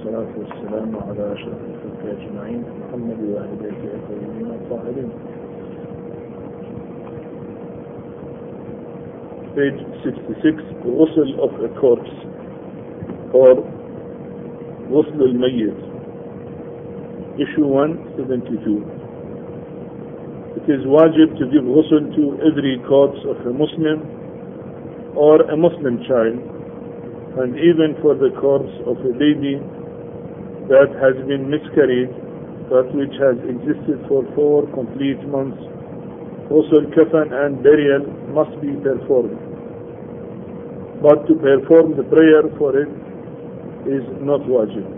والصلاة والسلام على أشرف الخلق أجمعين محمد وآل بيته الطيبين الطاهرين. Page 66, Ghusl of a corpse or Ghusl al-Mayyit, issue 172. It is wajib to give ghusl to every corpse of a Muslim or a Muslim child, and even for the corpse of a baby that has been miscarried but which has existed for 4 complete months. Ghusl, kafan and burial must be performed, but to perform the prayer for it is not wajib.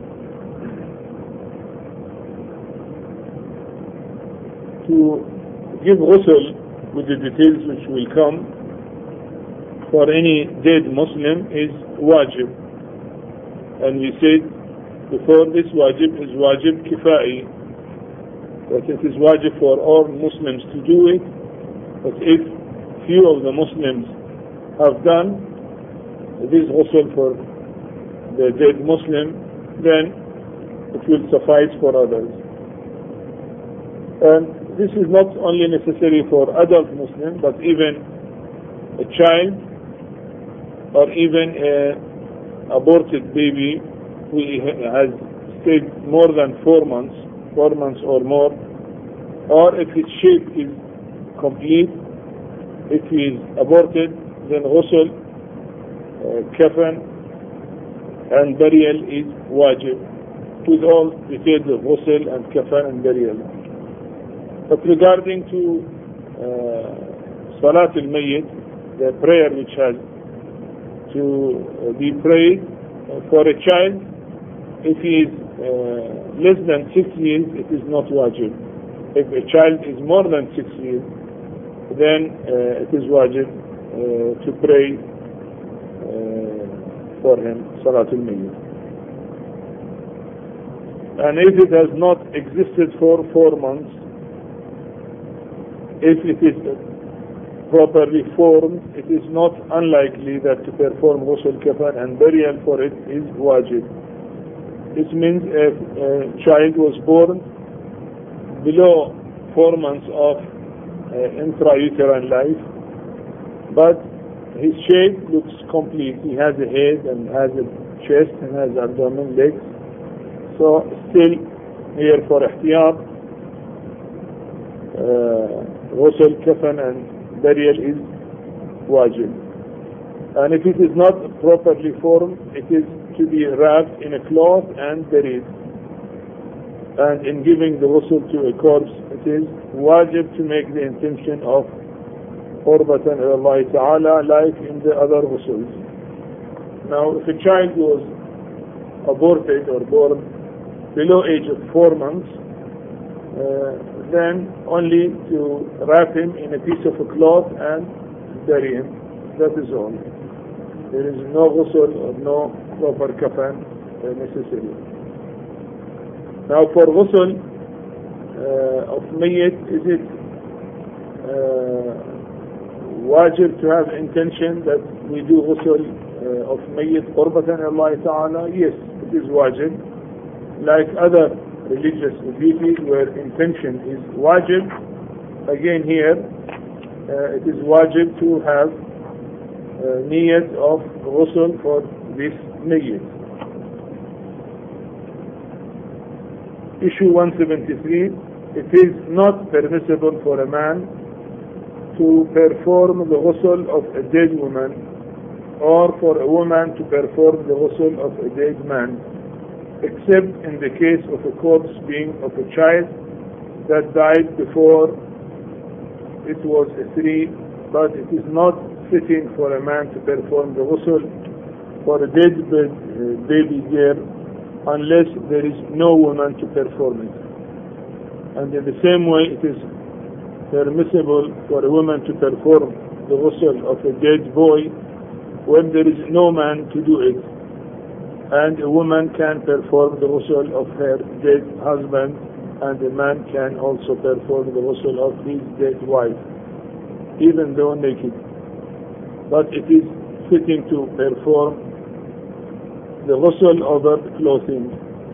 To give ghusl with the details which will come for any dead Muslim is wajib, and we said before this wajib is wajib kifai, that it is wajib for all Muslims to do it, but if few of the Muslims have done this ghusl for the dead Muslim, then it will suffice for others. And this is not only necessary for adult Muslim, but even a child or even an aborted baby who has stayed more than 4 months or more, or if his shape is complete, if he is aborted, then ghusl, kafan and burial is wajib, with all details of ghusl and kafan and burial. But regarding to Salat al-Mayyit, the prayer which has to be prayed for a child, if he is less than 6 years, it is not wajib. If a child is more than 6 years, then it is wajib to pray for him, Salat al-Mayyit. And if it has not existed for 4 months, if it is properly formed, it is not unlikely that to perform ghusl, kafan and burial for it is wajib. This means if a child was born below 4 months of intrauterine life, but his shape looks complete. He has a head and has a chest and has abdomen, legs. So still here for ihtiyat, ghusl, kafan and burial is wajib. And if it is not properly formed, it is to be wrapped in a cloth and buried. And in giving the ghusl to a corpse, it is wajib to make the intention of qurbatan ila Allah Ta'ala, like in the other ghusls. Now, if a child was aborted or born below age of 4 months, then only to wrap him in a piece of a cloth and bury him. That is all. There is no ghusl or no proper kafan necessary. Now for ghusl of mayyit, is it wajib to have intention that we do ghusl of mayyit qurbatan Allah Ta'ala? Yes, it is wajib. Like other religious duties where intention is wajib, again here it is wajib to have niyat of ghusl for this mayyit. Issue 173, it is not permissible for a man to perform the ghusl of a dead woman or for a woman to perform the ghusl of a dead man, except in the case of a corpse being of a child that died before it was a 3, but it is not fitting for a man to perform the ghusl for a dead baby girl unless there is no woman to perform it. And in the same way, it is permissible for a woman to perform the ghusl of a dead boy when there is no man to do it. And a woman can perform the ghusl of her dead husband, and a man can also perform the ghusl of his dead wife, even though naked. But it is fitting to perform the ghusl over clothing,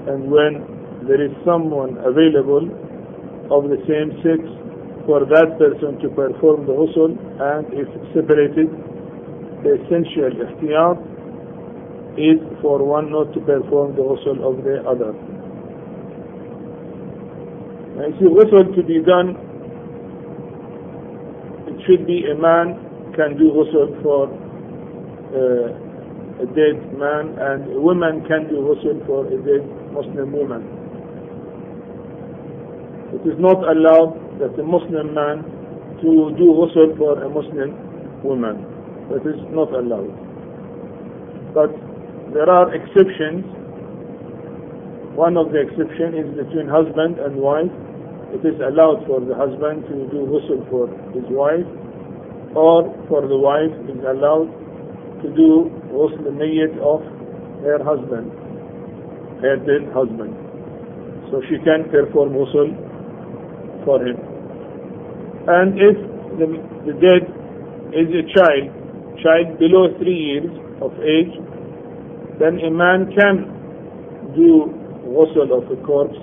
and when there is someone available of the same sex for that person to perform the ghusl, and if separated, the essential ihtiyat is for one not to perform the ghusl of the other. And if ghusl to be done, it should be a man can do ghusl for a dead man, and a woman can do ghusl for a dead Muslim woman. It is not allowed that a Muslim man to do ghusl for a Muslim woman. That is not allowed. But there are exceptions. One of the exceptions is between husband and wife. It is allowed for the husband to do ghusl for his wife, or for the wife is allowed to do ghusl al-mayyit of her husband, her dead husband. So she can perform ghusl for him. And if the dead is a child below 3 years of age, then a man can do ghusl of a corpse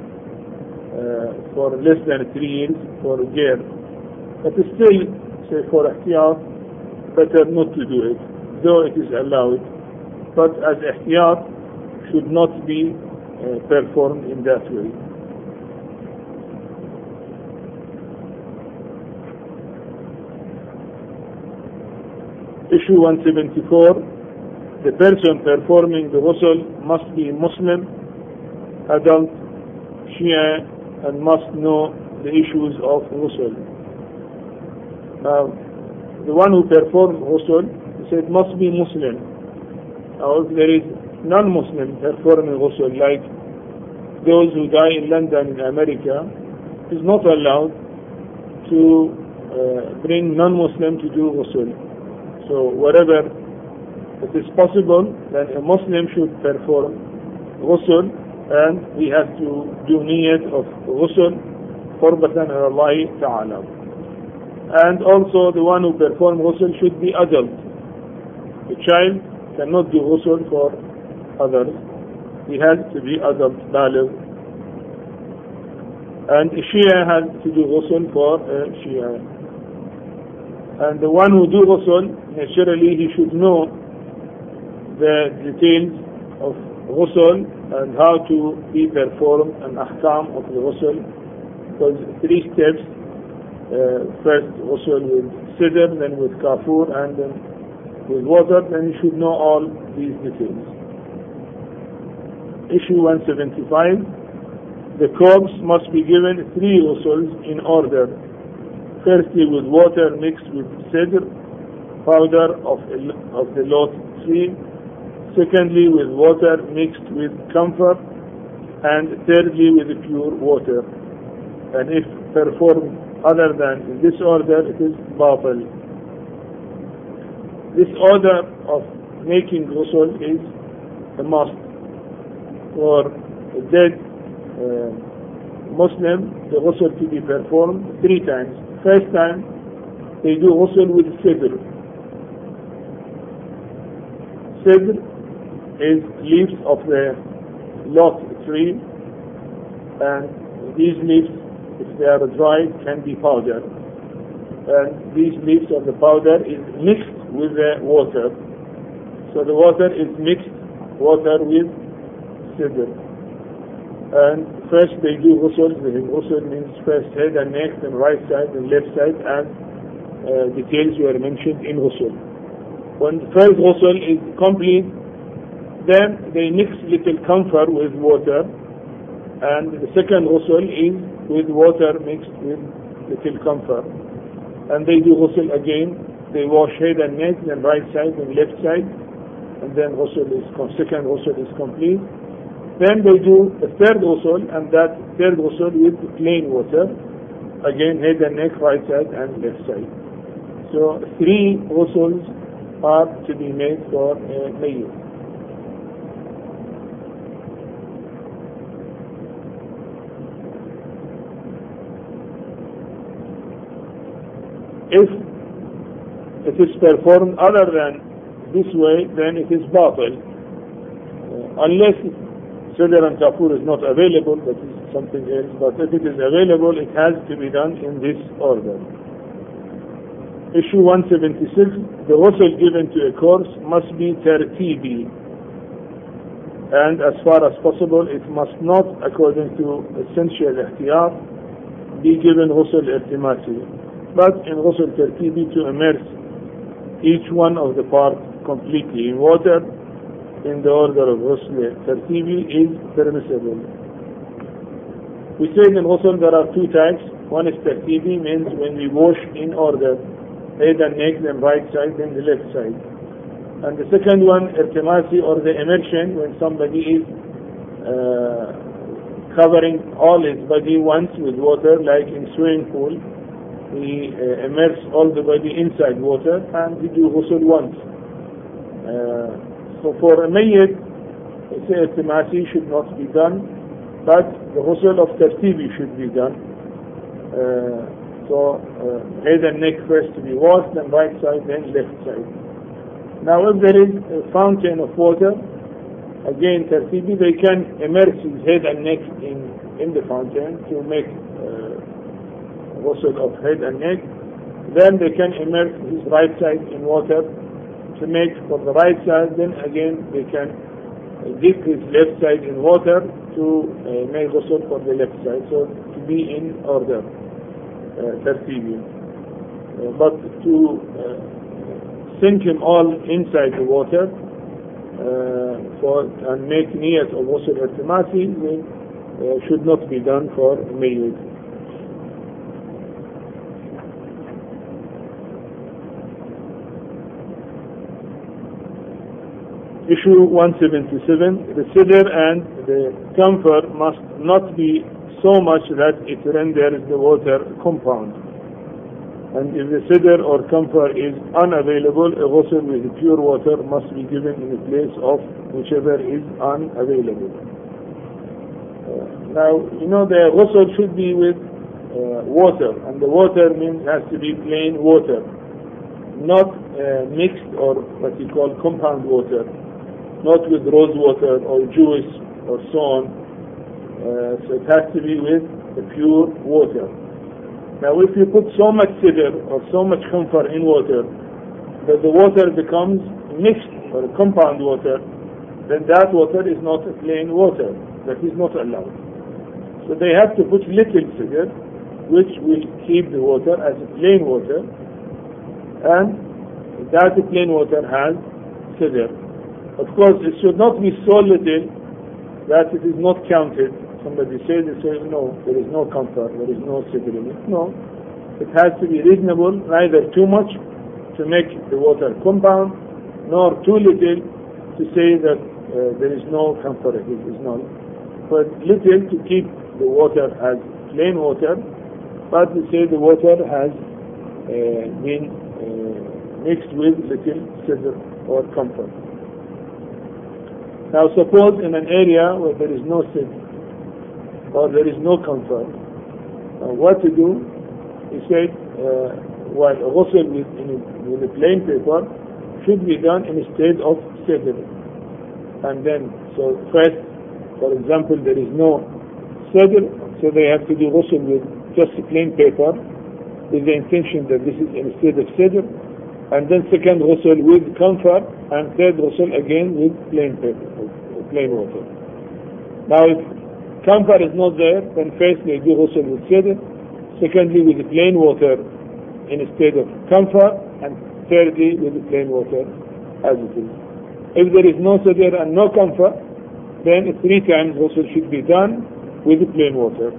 for less than 3 years for a girl. But still, say for ihtiyat, better not to do it, though it is allowed. But as ihtiyat should not be performed in that way. Issue 174. The person performing the ghusl must be Muslim, adult, Shia, and must know the issues of ghusl. Now, the one who performs ghusl, he said, must be Muslim. Now, if there is non-Muslim performing ghusl, like those who die in London, in America, it is not allowed to bring non-Muslim to do ghusl. So wherever it is possible, then a Muslim should perform ghusl, and we have to do niyyat of ghusl qurbatan ila Allah Ta'ala. And also the one who performs ghusl should be adult. The child cannot do ghusl for others. He has to be adult, baligh. And a Shia has to do ghusl for a Shia. And the one who do ghusl, naturally he should know the details of ghusl and how to be performed and ahkam of the ghusl. Because 3 steps, first ghusl with sidr, then with kafur, and then with water, then you should know all these details. Issue 175. The corpse must be given 3 ghusuls in order. Firstly, with water mixed with sidr, powder of the lot tree. Secondly, with water mixed with camphor. And thirdly, with pure water. And if performed other than in this order, it is batil. This order of making ghusl is a must for a dead Muslim. The ghusl to be performed 3 times. First time, they do ghusl with sidr. Sidr is leaves of the lot tree, and these leaves, if they are dry, can be powdered. And these leaves of the powder is mixed with the water. So the water is mixed water with sidr. And first they do ghusl. Ghusl means first head and neck, and right side and left side, and details were mentioned in ghusl. When the first ghusl is complete, then they mix little camphor with water, and the second ghusl is with water mixed with little camphor. And they do ghusl again. They wash head and neck, then right side and left side, and then second ghusl is complete. Then they do a third ghusl, and that third ghusl with plain water. Again, head and neck, right side and left side. So 3 ghusuls are to be made for a mayyit. If it is performed other than this way, then it is batil. Unless Sidr and Kafur is not available, that is something else, but if it is available, it has to be done in this order. Issue 176, the ghusl given to a corpse must be tartibi, and as far as possible, it must not, according to essential ihtiyat, be given ghusl iltimasi, but in ghusl tartibi to immerse each one of the parts completely in water in the order of ghusl tartibi is permissible. We said in ghusl there are two types. One is tartibi, means when we wash in order, head and neck, then right side, then the left side. And the second one, iltimasi, or the immersion, when somebody is covering all his body once with water, like in swimming pool. We immerse all the body inside water and we do ghusl once. So for a mayyit, iltimasi should not be done, but the ghusl of tartibi should be done. Head and neck first to be washed, then right side, then left side. Now if there is a fountain of water, again tartibi, they can immerse his head and neck in the fountain to make ghusl of head and neck. Then they can immerse his right side in water to make for the right side, then again they can dip his left side in water to make ghusl for the left side, so to be in order, tartibi. But to sink him all inside the water and make niyat of ghusl iltimasi should not be done for mayyit. Issue 177, the sidr and the camphor must not be so much that it renders the water compound. And if the sidr or camphor is unavailable, a ghusl with pure water must be given in the place of whichever is unavailable. Now, you know, the ghusl should be with water, and the water means has to be plain water, not mixed or what you call compound water, not with rose water or juice or so on. So it has to be with the pure water. Now if you put so much sidr or so much camphor in water that the water becomes mixed or compound water, then that water is not a plain water. That is not allowed. So they have to put little sidr, which will keep the water as a plain water, and that plain water has sidr. Of course, it should not be so little that it is not counted. Somebody says, they say, no, there is no comfort, there is no sidr in it. No, it has to be reasonable, neither too much to make the water compound, nor too little to say that there is no comfort, it is not. But little to keep the water as plain water, but to say the water has been mixed with little sidr or comfort. Now suppose in an area where there is no sidr or there is no comfort, what to do? He said, while a ghusl with a plain paper should be done instead of sidr. And then, so first, for example, there is no sidr, so they have to do ghusl with just a plain paper with the intention that this is instead of sidr. And then second ghusl with comfort, and third ghusl again with plain paper, plain water. Now if comfort is not there, then first they do ghusl with sidr, secondly with plain water instead of comfort, and thirdly with plain water as it is. If there is no sidr and no comfort, then 3 times ghusl should be done with plain water.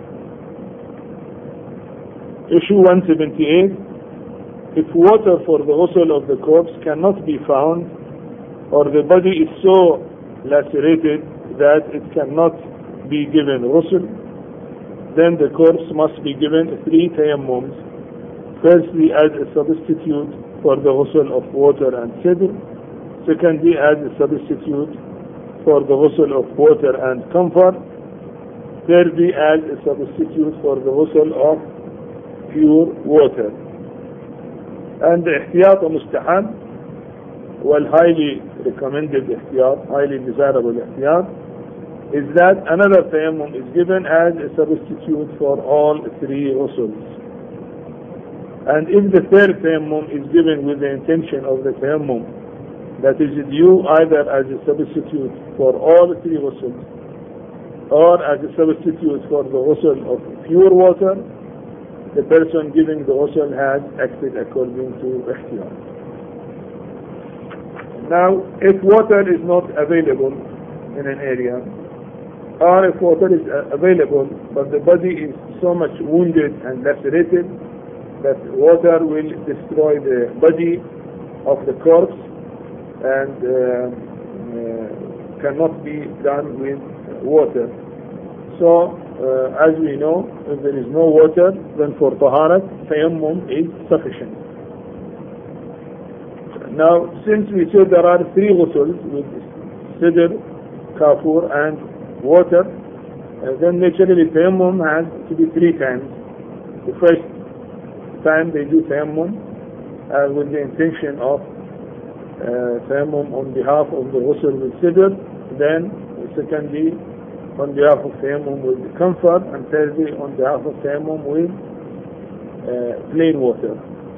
Issue 178, if water for the ghusl of the corpse cannot be found, or the body is so lacerated that it cannot be given ghusl, then the corpse must be given 3 tayammums. Firstly, as a substitute for the ghusl of water and sidr. Secondly, as a substitute for the ghusl of water and camphor. Thirdly, as a substitute for the ghusl of pure water. And the ihtiyat mustahab, well, highly recommended ihtiyat, highly desirable ihtiyat, is that another tayammum is given as a substitute for all three ghusuls. And if the third tayammum is given with the intention of the tayammum that is due either as a substitute for all three ghusuls or as a substitute for the ghusl of pure water, the person giving the ghusl has acted according to ikhtiyar. Now, if water is not available in an area, or if water is available but the body is so much wounded and lacerated that water will destroy the body of the corpse and cannot be done with water. So, as we know, if there is no water, then for taharat, tayammum is sufficient. Now, since we said there are three ghusuls with sidr, kafur and water, then naturally tayammum has to be three times. The first time they do tayammum with the intention of tayammum on behalf of the ghusl with sidr, then secondly on behalf of tayammum with comfort, and thirdly on behalf of tayammum with plain water.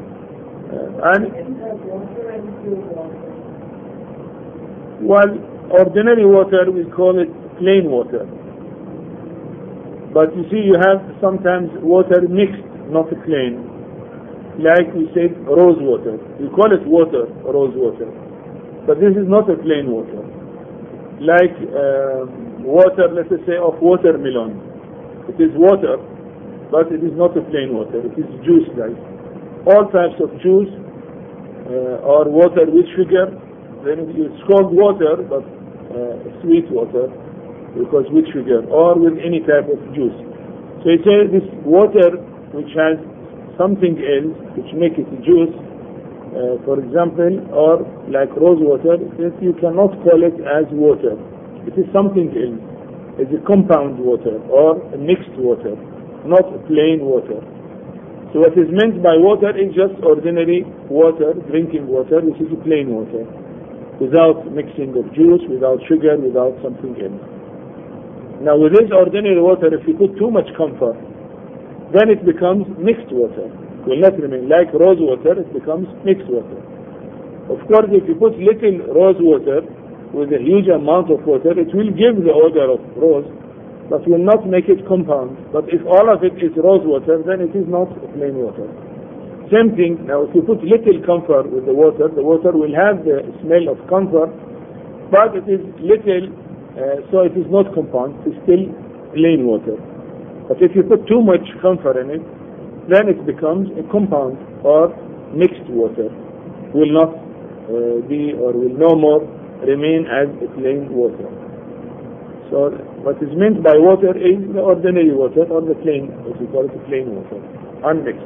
Well, ordinary water we call it plain water, but you see you have sometimes water mixed, not plain, like we said rose water. We call it water, rose water, but this is not a plain water. Like water, let us say, of watermelon. It is water, but it is not a plain water. It is juice, like all types of juice or water with sugar. Then it's called water, but sweet water, because with sugar or with any type of juice. So it says this water which has something else which make it juice, for example, or like rose water, you cannot call it as water. It is something else. It's a compound water or a mixed water, not plain water. So what is meant by water is just ordinary water, drinking water, which is plain water, without mixing of juice, without sugar, without something else. Now with this ordinary water, if you put too much comfort, then it becomes mixed water. It will not remain like rose water, it becomes mixed water. Of course, if you put little rose water with a huge amount of water, it will give the odor of rose, but will not make it compound. But if all of it is rose water, then it is not plain water. Same thing, now if you put little camphor with the water will have the smell of camphor, but it is little, so it is not compound, it is still plain water. But if you put too much camphor in it, then it becomes a compound or mixed water, will not be or will no more remain as a plain water. So what is meant by water is the ordinary water or the plain, what we call it the plain water, unmixed.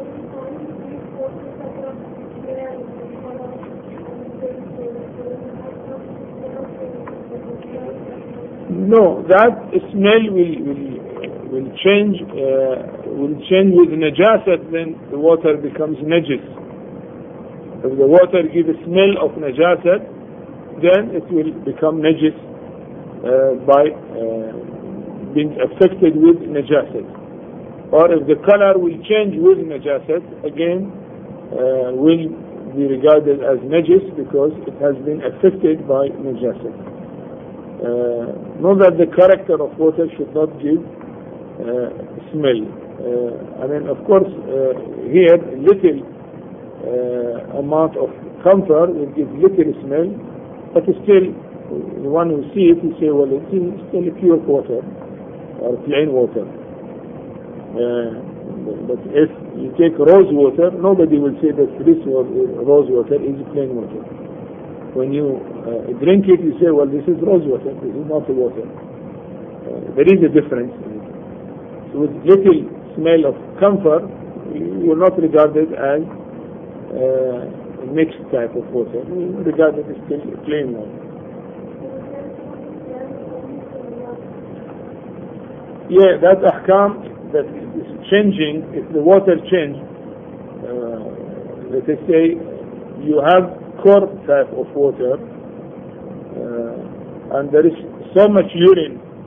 No, that smell will change with najasat, then the water becomes najis. If the water gives a smell of najasat, then it will become najis by being affected with najasat. Or if the color will change with najasat, again will be regarded as najis because it has been affected by najasat. Know that the character of water should not give smell. I mean, of course, here little amount of camphor will give little smell, but still, the one who sees it will say, well, it is still pure water or plain water. But if you take rose water, nobody will say that this rose water is plain water. When you drink it, you say, well, this is rose water, this is not water. There is a difference. So with little smell of camphor, you will not regard it as a mixed type of water. You regard it as still plain water. Yeah, that ahkam that is changing, if the water change, let us say you have cold type of water and there is so much urine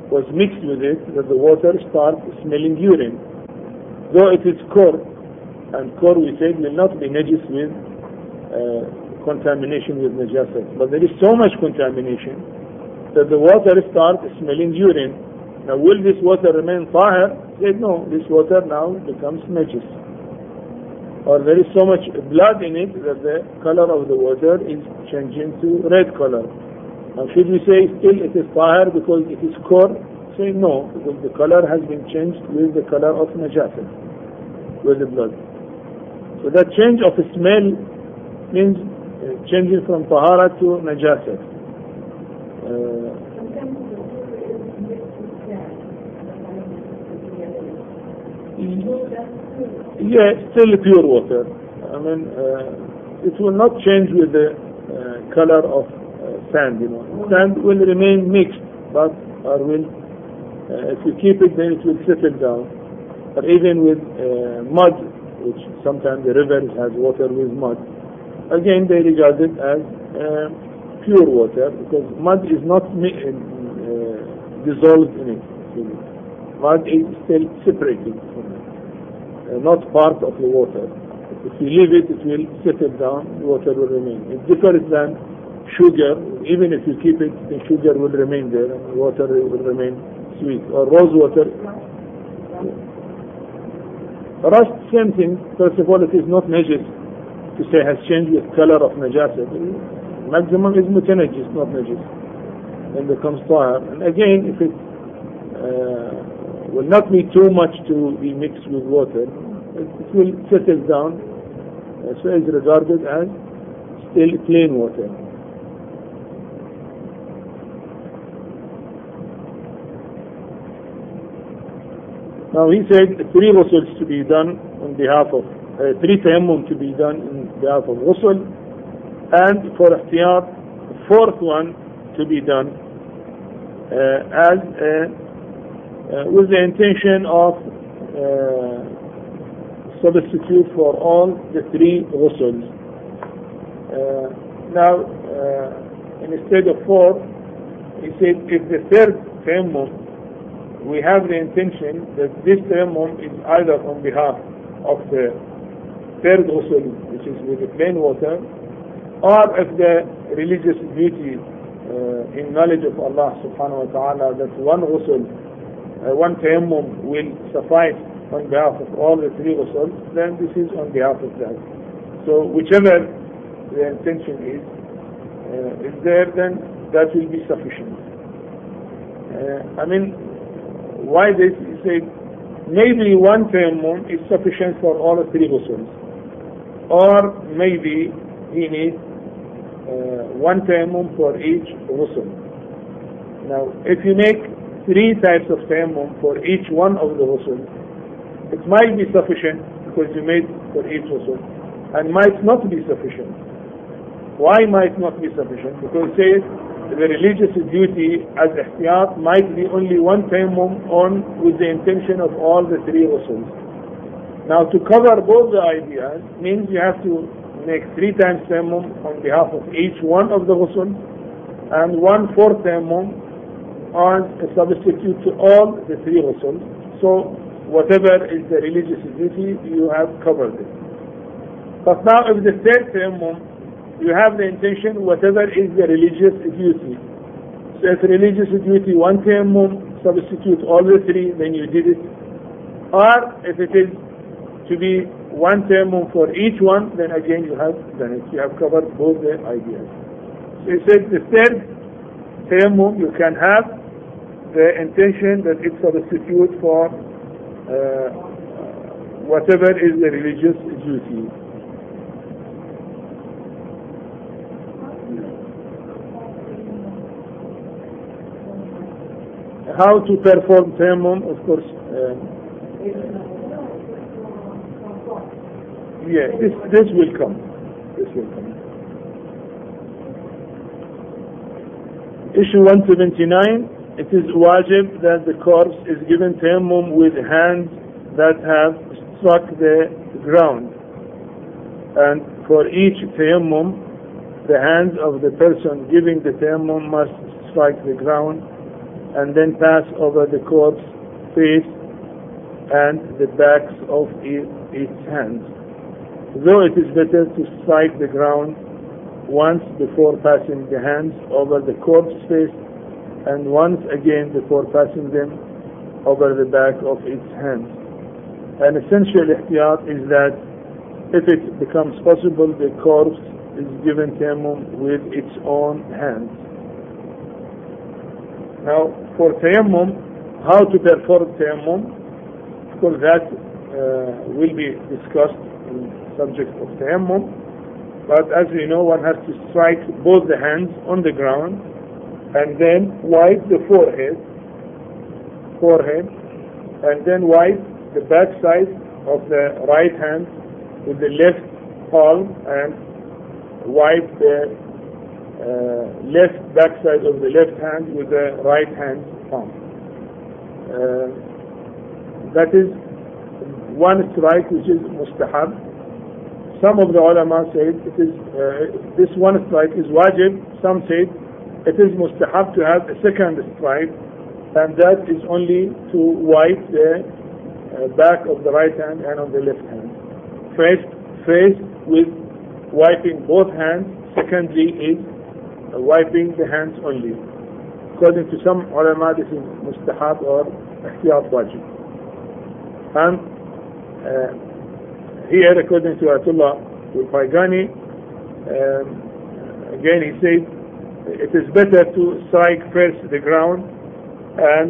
was mixed with it, that the water starts smelling urine. Though it is kor, and kor we said will not be najis with contamination with najasat. But there is so much contamination that the water starts smelling urine. Now will this water remain tahir? Said no, this water now becomes najis. Or there is so much blood in it that the color of the water is changing to red color. Now should we say still it is tahir because it is kor? Say no, because the color has been changed with the color of najasat, with the blood. So that change of smell means changing from tahara to najasat. Yeah, still pure water. I mean, it will not change with the color of sand. Sand will remain mixed, but if you keep it, then it will settle down. Or even with mud, which sometimes the rivers has water with mud. Again, they regard it as pure water because mud is not dissolved in it. Mud is still separated from it. Not part of the water. If you leave it, it will settle down, the water will remain. It differs than sugar. Even if you keep it, the sugar will remain there and the water will remain sweet. Or rose water. Rust, same thing. First of all, it is not najis to say has changed with color of najasa. Maximum is mutanajis, not najis. And becomes tahir. And again, if it will not be too much to be mixed with water, it will settle down, so is regarded as still plain water. Now he said 3 ghusuls to be done on behalf of 3 tayammum to be done on behalf of ghusl, and for ihtiyat 4th one to be done as with the intention of substitute for all the 3 ghusuls. Now, instead of 4, he said if the 3rd tayammum, we have the intention that this tayammum is either on behalf of the 3rd ghusl, which is with the plain water, or if the religious duty in knowledge of Allah subhanahu wa ta'ala that one ghusl, one tayammum will suffice on behalf of all the 3 ghusuls, then this is on behalf of that. So whichever the intention is there, then that will be sufficient. I mean, why this? He said maybe one tayammum is sufficient for all the 3 ghusuls, or maybe he needs one tayammum for each ghusl. Now, if you make 3 types of tayammum for each one of the ghusl, it might be sufficient because you made for each ghusl, and might not be sufficient. Why might not be sufficient? Because it says the religious duty as ihtiyat might be only one tayammum on with the intention of all the 3 ghusuls. Now to cover both the ideas means you have to make 3 times tayammum on behalf of each one of the ghusl, and 1/4 tayammum on a substitute to all the 3 ghusuls. So whatever is the religious duty, you have covered it. But now if the 3rd tayammum, you have the intention whatever is the religious duty. So if religious duty, 1 tayammum, substitute all the 3, then you did it. Or if it is to be 1 tayammum for each one, then again you have done it. You have covered both the ideas. So he said the 3rd tayammum you can have the intention that it substitute for whatever is the religious duty. How to perform tayammum, of course. Yeah, this will come. This will come. Issue 179. It is wajib that the corpse is given tayammum with hands that have struck the ground, and for each tayammum the hands of the person giving the tayammum must strike the ground and then pass over the corpse face and the backs of its hands. Though it is better to strike the ground once before passing the hands over the corpse face and once again before passing them over the back of its hands. An essential ihtiyat is that if it becomes possible, the corpse is given tayammum with its own hands. Now, for tayammum, how to perform tayammum, of course that will be discussed in the subject of tayammum, but as we know, one has to strike both the hands on the ground and then wipe the forehead, and then wipe the back side of the right hand with the left palm and wipe the left back side of the left hand with the right hand palm. That is one strike which is mustahab. Some of the ulama said it is this one strike is wajib. Some said it is mustahab to have a second strike, and that is only to wipe the back of the right hand and on the left hand. First with wiping both hands. Secondly is wiping the hands only. According to some ulama, this is mustahab or ihtiyat wajib. And here, according to Ayatollah Al-Faigani, again he said it is better to strike first the ground and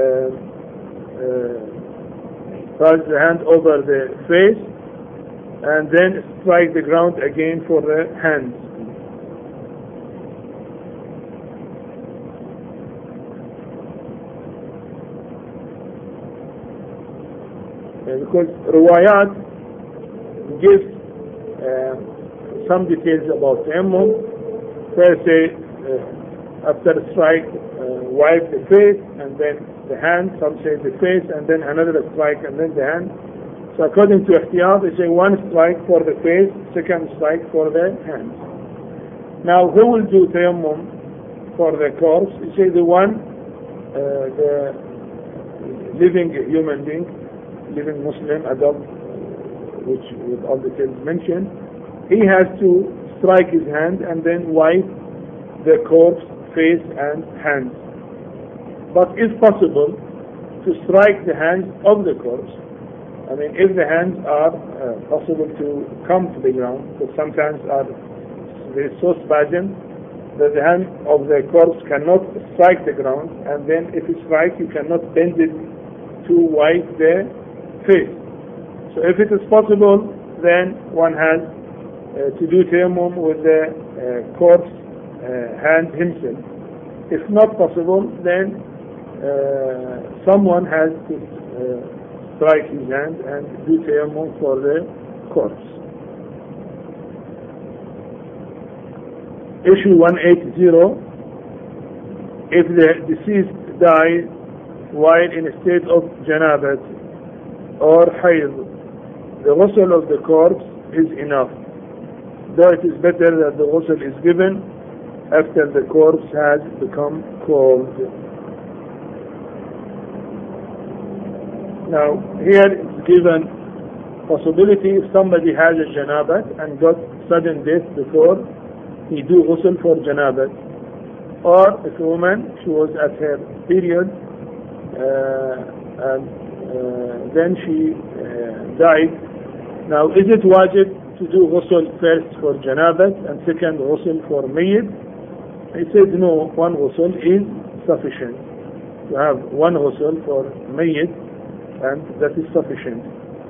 pass the hand over the face and then strike the ground again for the hands. Because riwayat gives some details about tayammum. First say after strike wipe the face and then the hand. Some say the face and then another strike and then the hand. So according to ihtiyat, they say one strike for the face, second strike for the hands. Now who will do tayammum for the corpse? They say the one, the living human being, living Muslim adult, which with all the details mentioned, he has to strike his hand and then wipe the corpse, face and hands. But if possible, to strike the hands of the corpse. I mean, if the hands are possible to come to the ground, because sometimes they're so spasmed that the hand of the corpse cannot strike the ground, and then if you strike, you cannot bend it to wipe the face. So if it is possible, then one has to do tayammum with the corpse hand himself. If not possible, then someone has to strike his hand and do tayammum for the corpse. Issue 180. If the deceased died while in a state of janabat or hayd, the ghusl of the corpse is enough, though it is better that the ghusl is given after the corpse has become cold. Now here it's given possibility if somebody has a janabat and got sudden death before he do ghusl for janabat, or if a woman, she was at her period and then she died. Now is it wajib to do ghusl first for janabat and second ghusl for mayyit? He said no, one ghusl is sufficient. You have one ghusl for mayyit and that is sufficient.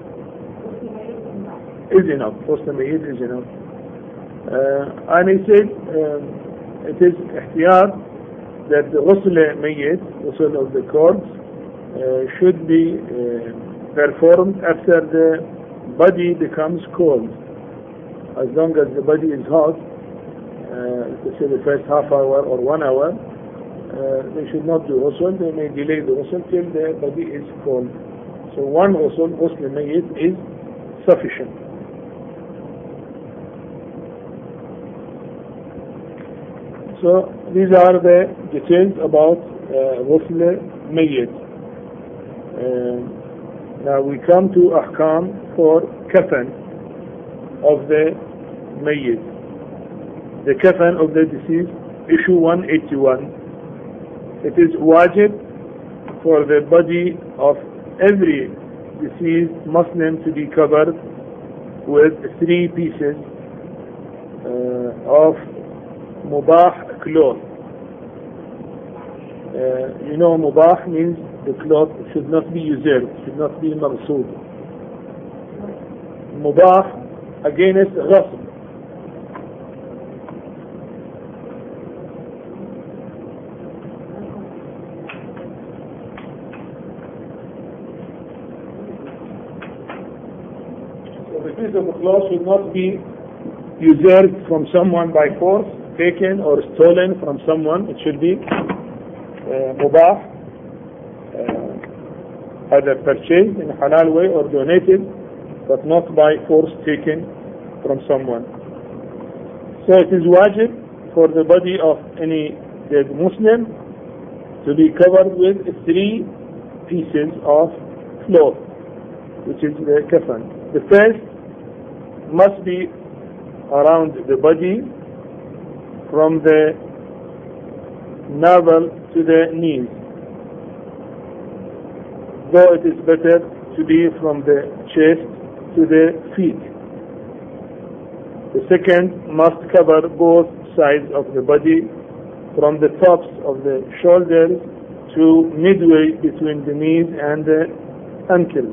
Is enough. Ghusl mayyit is enough. And he said it is ihtiyat that the ghusl mayyit, ghusl of the corpse, should be performed after the body becomes cold. As long as the body is hot, let's say the first half hour or 1 hour, they should not do ghusl. They may delay the ghusl till the body is cold. So one ghusl mayyit is sufficient. So these are the details about غسل ميت. Now we come to ahkam for kafan of the mayyit. The kafan of the deceased, issue 181. It is wajib for the body of every deceased Muslim to be covered with 3 pieces of mubah cloth. You know, mubah means the cloth should not be usurped, should not be maghsood. Mubah against ghasb. So the piece of the cloth should not be usurped from someone by force, taken or stolen from someone. It should be mubah, either purchased in a halal way or donated, but not by force taken from someone. So it is wajib for the body of any dead Muslim to be covered with 3 pieces of cloth, which is the kafan. The first must be around the body from the navel to the knees, though it is better to be from the chest to the feet. The second must cover both sides of the body from the tops of the shoulders to midway between the knees and the ankles,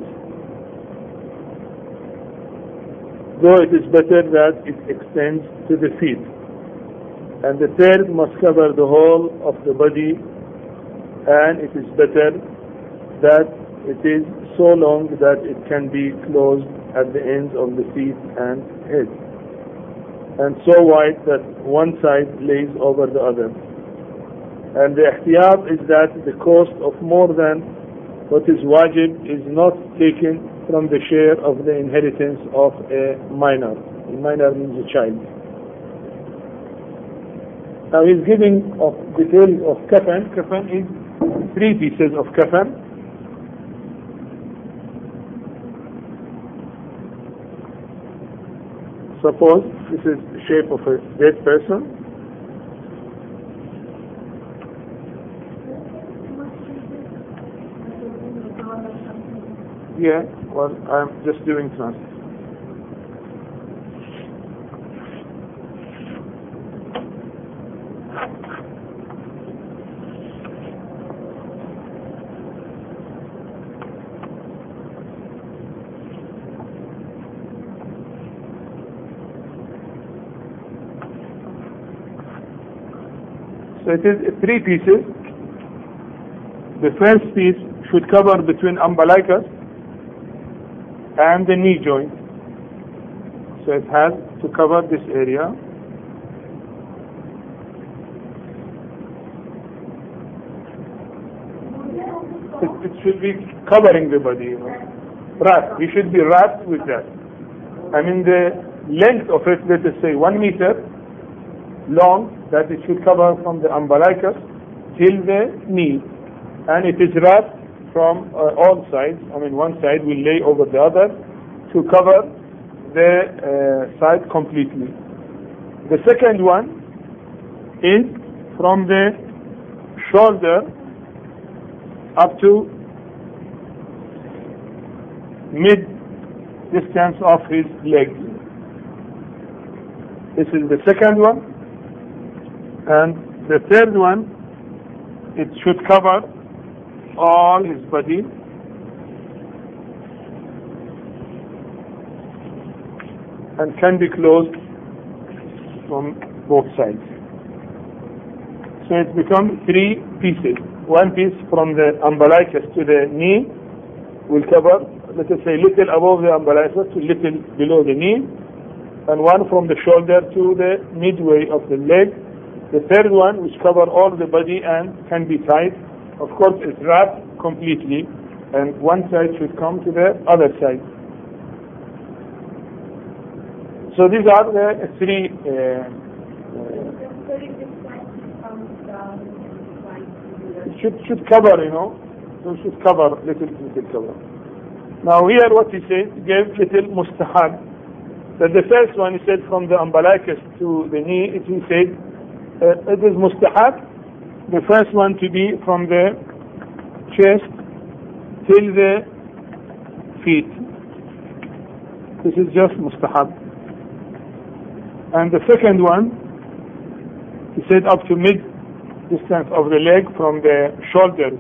though it is better that it extends to the feet. And the third must cover the whole of the body, and it is better that it is so long that it can be closed at the ends of the feet and head, and so wide that one side lays over the other. And the ihtiyat is that the cost of more than what is wajib is not taken from the share of the inheritance of a minor. A minor means a child. Now he's giving of details of kafan. Kafan is 3 pieces of kafan. Suppose this is the shape of a dead person. Yeah, well, I'm just doing translation. So it is 3 pieces. The first piece should cover between umbilicus and the knee joint. So it has to cover this area. It should be covering the body, you know. Wrapped. We should be wrapped with that. I mean the length of it, let us say 1 meter long, that it should cover from the umbilicus till the knee, and it is wrapped from all sides. I mean one side will lay over the other to cover the side completely. The second one is from the shoulder up to mid distance of his leg. This is the second one. And the third one, it should cover all his body and can be closed from both sides. So it becomes 3 pieces. 1 piece from the umbilicus to the knee will cover, let us say, little above the umbilicus to little below the knee, and 1 from the shoulder to the midway of the leg. The third one, which covers all the body and can be tied, of course, is wrapped completely, and one side should come to the other side. So these are the 3. It should cover, it should cover, little cover. Now here what he said, he gave little mustahab. That the first one, he said, from the umbilicus to the knee, he said, it is mustahab, the first one to be from the chest till the feet. This is just mustahab. And the second one, he said up to mid distance of the leg from the shoulder,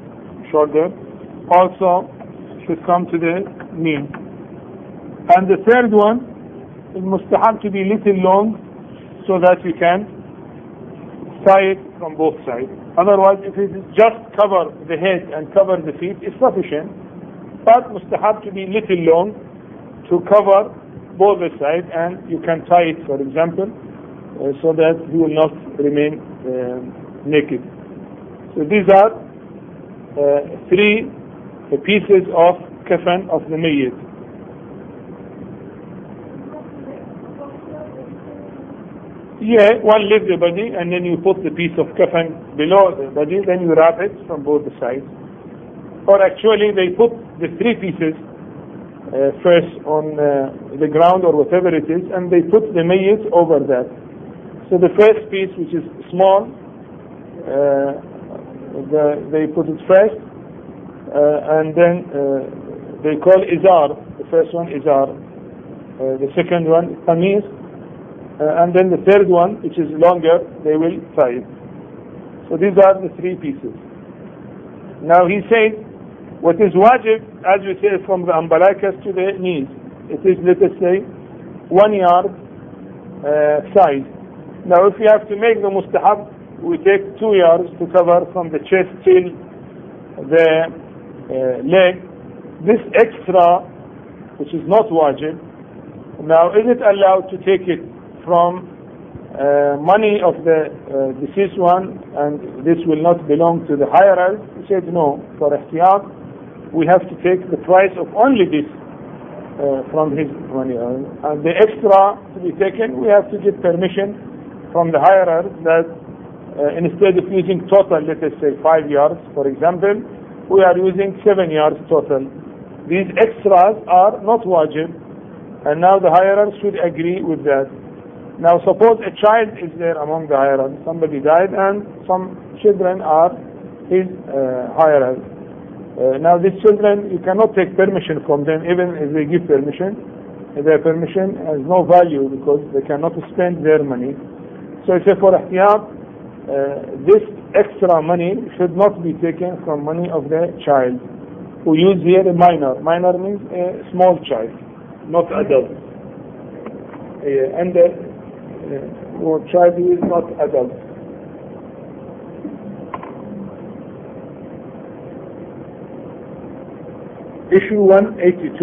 also should come to the knee. And the third one is mustahab to be little long so that you can tie it from both sides. Otherwise, if it is just cover the head and cover the feet, it's sufficient. But mustahab to be little long to cover both the sides, and you can tie it, for example, so that you will not remain naked. So these are three pieces of kafan of the mayyit. Yeah, one leaves the body and then you put the piece of kafan below the body, then you wrap it from both the sides. Or actually they put the three pieces first on the ground or whatever it is, and they put the mayyit over that. So the first piece, which is small, they put it first, and then they call izar. The first one izar, the second one qamis, and then the third one, which is longer, they will tie it. So these are the three pieces. Now he says, what is wajib, as we say, from the umbilicus to the knees, it is, let us say, 1 yard size. Now if we have to make the mustahab, we take 2 yards to cover from the chest till the leg. This extra, which is not wajib, now is it allowed to take it from money of the deceased one, and this will not belong to the hirer? He said no, for ihtiyat we have to take the price of only this from his money, and the extra to be taken, we have to get permission from the hirer that instead of using total, let us say 5 yards, for example, we are using 7 yards total. These extras are not wajib, and now the hirer should agree with that. Now suppose a child is there among the hirers, somebody died and some children are his hirers. Now these children, you cannot take permission from them, even if they give permission. Their permission has no value because they cannot spend their money. So I say for ihtiyat, this extra money should not be taken from money of the child. We use here a minor. Minor means a small child, not adult. And child who is not adult. Issue 182.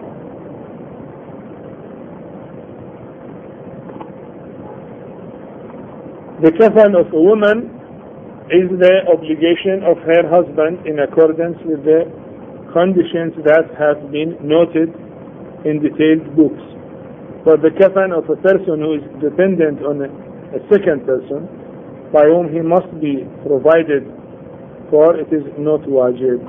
The kafan of a woman is the obligation of her husband in accordance with the conditions that have been noted in detailed books. For the kafan of a person who is dependent on a second person by whom he must be provided for, it is not wajib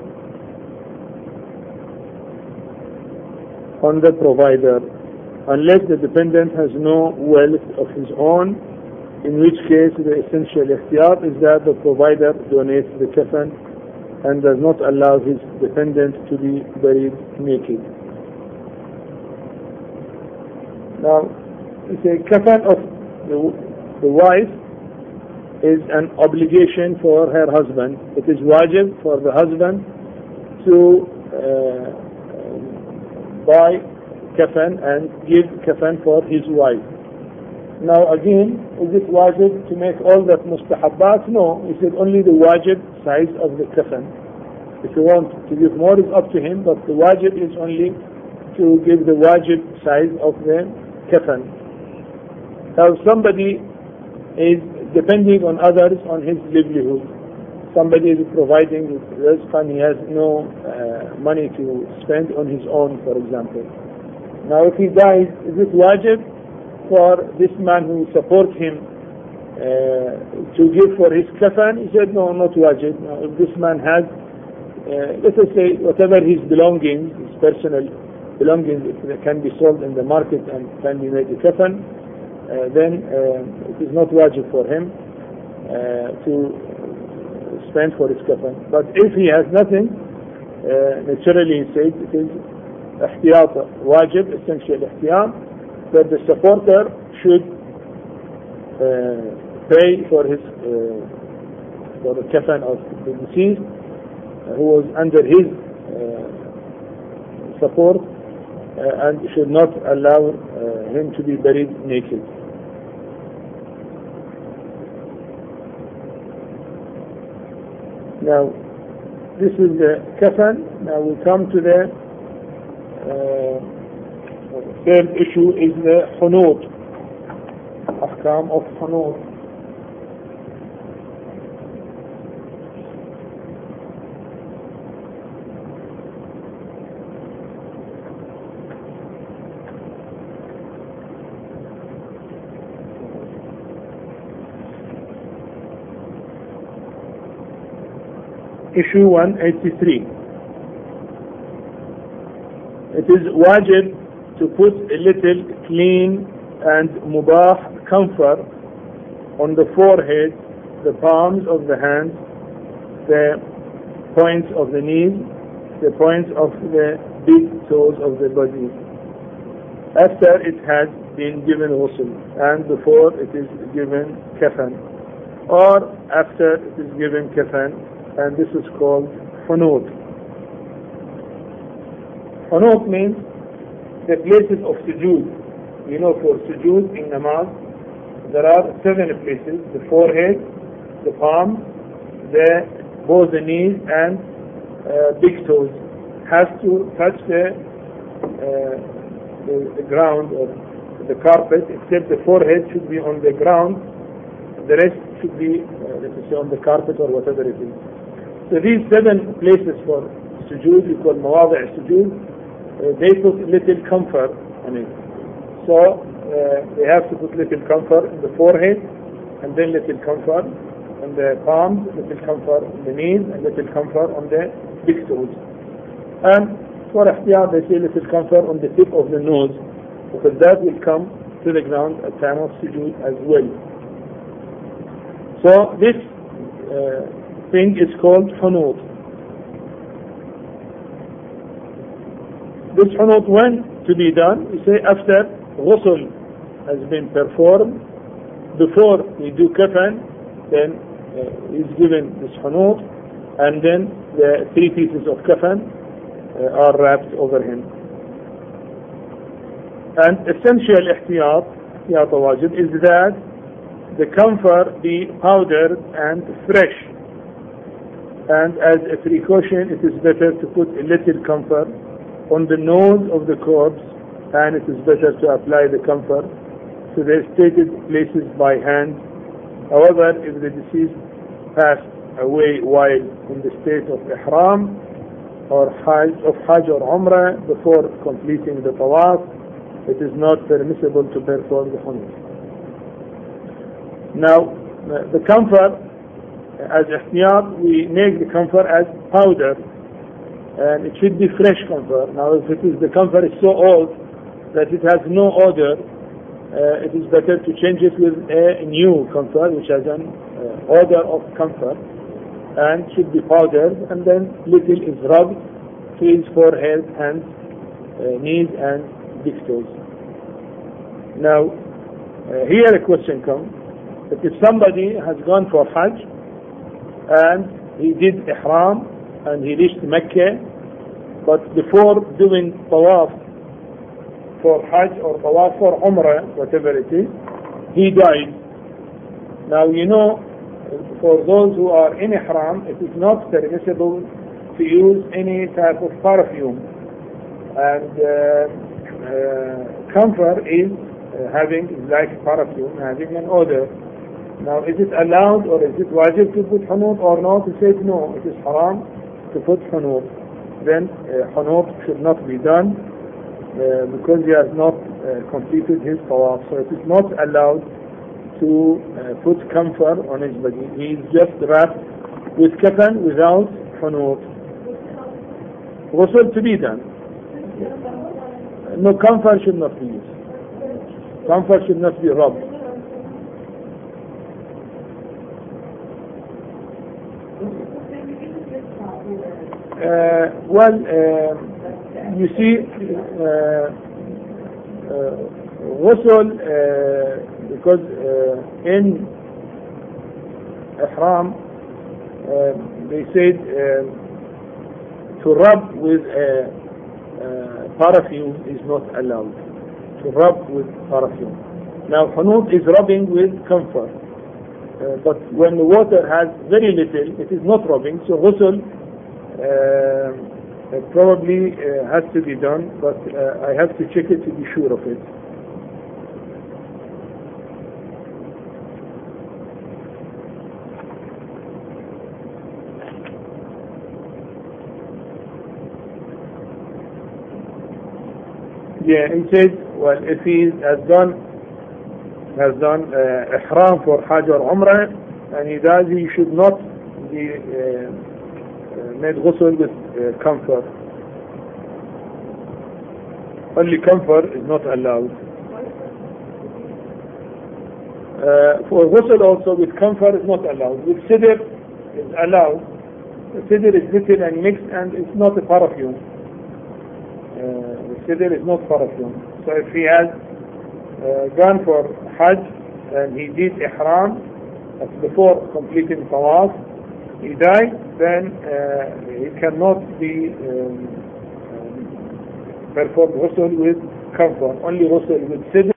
on the provider, unless the dependent has no wealth of his own, in which case the essential ihtiyat is that the provider donates the kafan and does not allow his dependent to be buried naked. Now, the kafan of the wife is an obligation for her husband. It is wajib for the husband to buy kafan and give kafan for his wife. Now again, is it wajib to make all that mustahabbat? No, he said only the wajib size of the kafan. If you want to give more, it's up to him, but the wajib is only to give the wajib size of the kafan. Now somebody is depending on others on his livelihood. Somebody is providing this and he has no money to spend on his own, for example. Now if he dies, is it wajib for this man who supports him to give for his kafan, he said, no, not wajib. Now, if this man has, let us say, whatever his belongings, his personal belongings, if they can be sold in the market and can be made a kafan, then it is not wajib for him to spend for his kafan. But if he has nothing, naturally he said it is ihtiyat wajib, essential ihtiyat, that the supporter should pay for his for the kafan of the deceased who was under his support, and should not allow him to be buried naked. Now, this is the kafan. Now we come to the third issue, is the hunut, ahkam of hunut. Issue 183. It is wajib to put a little clean and mubah comfort on the forehead, the palms of the hands, the points of the knees, the points of the big toes of the body, after it has been given ghusl and before it is given kafan, or after it is given kafan, and this is called hunut. Hunut means the places of sujood. You know, for sujood in namaz, there are 7 places: the forehead, the palm, both the knees and big toes has to touch the ground or the carpet, except the forehead should be on the ground, the rest should be, let us say, on the carpet or whatever it is. So these 7 places for sujood, we call mawadi' sujood, they put little comfort on it. So they have to put little comfort in the forehead, and then little comfort on the palms, little comfort on the knees, and little comfort on the big toes. And for ihtiyat, they say little comfort on the tip of the nose, because that will come to the ground at time of sujood as well. So this thing is called hunut. This hunut, when to be done? We say after ghusl has been performed, before we do kafan, then is given this hunut, and then the 3 pieces of kafan are wrapped over him. And essential ihtiyat wajib, is that the comfort be powdered and fresh. And as a precaution, it is better to put a little comfort on the nose of the corpse, and it is better to apply the comfort to the stated places by hand. However, if the deceased passed away while in the state of ihram or hajj or umrah before completing the tawaf, it is not permissible to perform the hunut. Now, the comfort, as ihtiyat, we make the comfort as powder, and it should be fresh comfort. Now, if the comfort is so old that it has no odor, it is better to change it with a new comfort which has an odor of comfort, and should be powdered, and then little is rubbed to his forehead, hands, knees, and big toes. Now, here a question comes: that if somebody has gone for hajj and he did ihram and he reached Mecca, but before doing tawaf for hajj or tawaf for umrah, whatever it is, he died. Now, you know, for those who are in ihram, it is not permissible to use any type of perfume, and comfort is like perfume, having an odor. Now, is it allowed or is it wajib to put hunut or not? He said no, it is haram to put hunut. Then hunut should not be done because he has not completed his tawaf. So it is not allowed to put camphor on his body. He is just wrapped with kafan without hunut. Ghusl to be done. No, camphor should not be used. Camphor should not be rubbed. You see, ghusl, because in ihram they said to rub with perfume is not allowed. To rub with perfume. Now hunut is rubbing with camphor, but when the water has very little, it is not rubbing. So ghusl probably has to be done, but I have to check it to be sure of it. Yeah, he said, well, if he has done ihram for Hajj or Umrah and he does, he should not be made ghusl with camphor. Only camphor is not allowed. For ghusl also with camphor is not allowed. With sidr is allowed. The sidr is little and mixed and it's not a perfume. The sidr is not perfume. So if he has gone for Hajj and he did ihram before completing tawaf, he died, then he cannot be performed ghusl with camphor, only ghusl with sidr